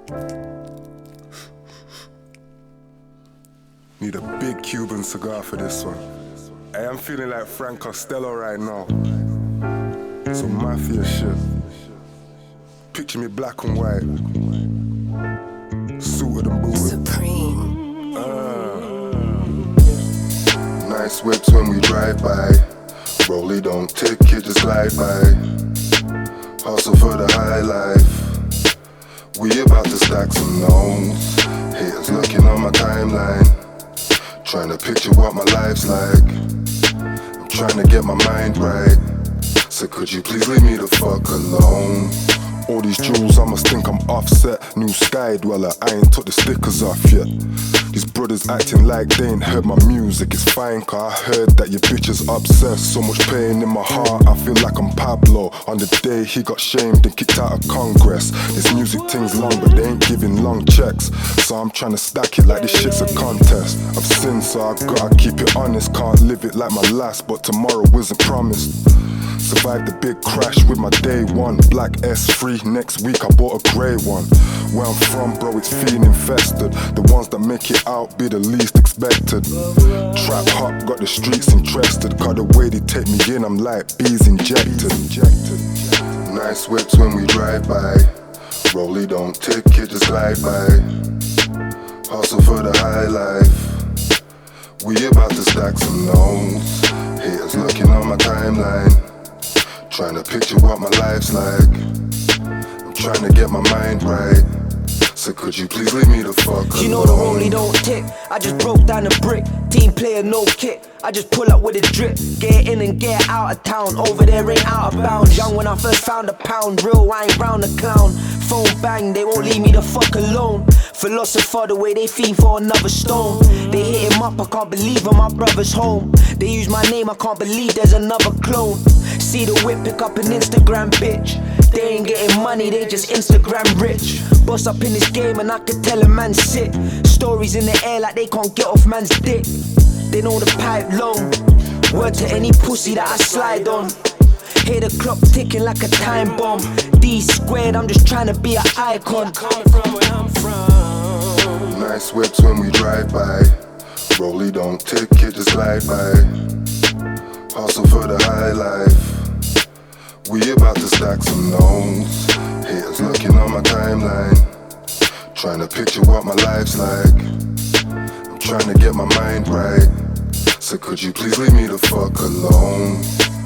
Need a big Cuban cigar for this one. Hey, I'm feeling like Frank Costello right now. Some mafia shit. Picture me black and white, suited and booted. Supreme. Nice whips when we drive by. Rollie don't tick, it just glide by. Hustle for the high life. We about to stack some notes. Haters looking on my timeline, trying to picture what my life's like. I'm trying to get my mind right, so could you please leave me the fuck alone? All these jewels, I must think I'm offset. New sky dweller, I ain't took the stickers off yet. These brothers acting like they ain't heard my music. It's fine, cause I heard that your bitch is obsessed. So much pain in my heart, I feel like I'm Pablo. On the day he got shamed and kicked out of Congress. This music thing's long, but they ain't giving long checks. So I'm trying to stack it like this shit's a contest. I've sinned, so I gotta keep it honest. Can't live it like my last, but tomorrow isn't promised. Survived the big crash with my day one. Black S3, next week I bought a grey one. Where I'm from, bro, it's feeling infested. The ones that make it out be the least expected. Trap hop, got the streets interested. Cause the way they take me in, I'm like bees injected. Nice whips when we drive by. Rollie don't tick, it just glide by. Hustle for the high life. We about to stack some notes. Haters looking on my timeline, trying to picture what my life's like. I'm trying to get my mind right, so could you please leave me the fuck alone? You know the rollie don't tick, I just broke down a brick. Team player no kick, I just pull up with a drip. Get in and get out of town, over there ain't out of bounds. Young when I first found a pound, real I ain't round the clown. Phone bang, they won't leave me the fuck alone. Philosopher the way they fiend for another stone. They hit him up, I can't believe my brother's home. They use my name, I can't believe there's another clone. See the whip, pick up an Instagram bitch. They ain't getting money, they just Instagram rich. Boss up in this game and I could tell a man sick. Stories in the air like they can't get off man's dick. They know the pipe long. Word to any pussy that I slide on. Hear the clock ticking like a time bomb. D squared, I'm just trying to be an icon. Coming from where I'm from. Nice whips when we drive by. Rollie don't tick, it just glide by. Hustle for the high life. We about to stack some notes. Haters looking on my timeline, trying to picture what my life's like. I'm trying to get my mind right, so could you please leave me the fuck alone?